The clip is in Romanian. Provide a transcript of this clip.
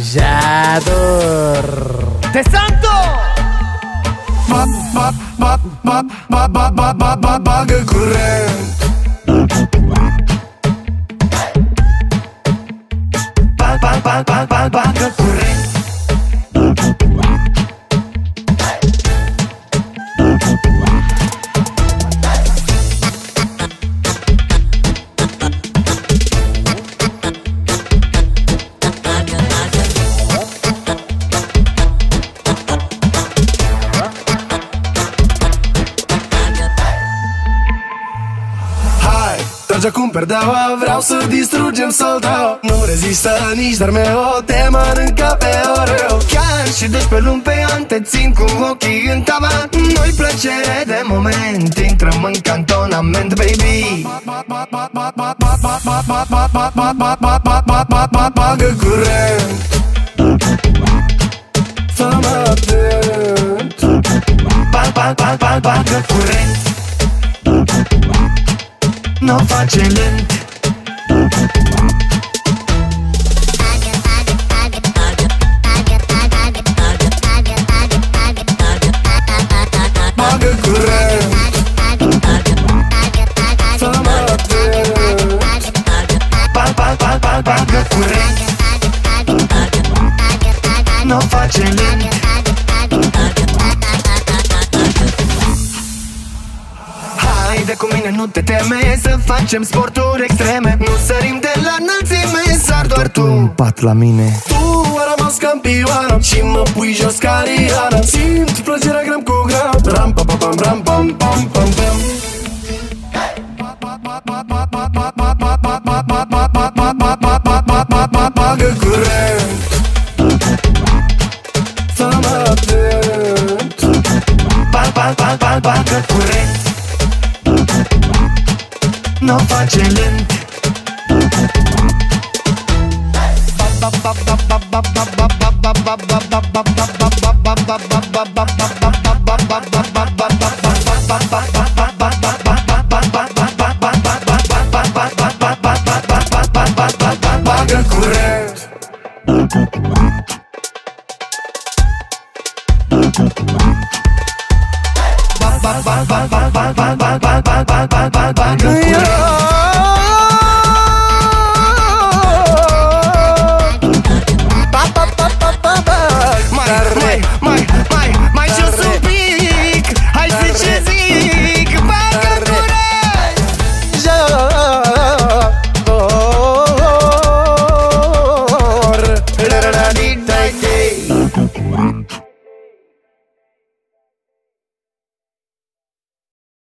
Jador De Santo Bagă curent. Bagă curent. Trage acum perdeaua, vreau să distrugem soldau. Nu rezistă nici Darmeo, te mănâncă pe oreo. Chiar și 12 luni pe an te țin cu ochii în tavan. Nu-i plăcere de moment, intrăm în cantonament, baby. Bagă curent. Fă-mă atent. Bagă curent. N-o face lent. Bagă curent. Fă-mă atent. Bagă curent. N-o face lent. Haide cu mine, nu te teme, să facem sporturi extreme. Nu sărim de la înălțime, sar doar tu în pat la mine. Tu ai rămas campioană și mă pui jos ca Rihanna. Simt plăcerea gram cu gram. Ram pa pa pam ram pam pam pam pam. Bagă curent. Fă-mă atent. Bagă curent. N-o face lent.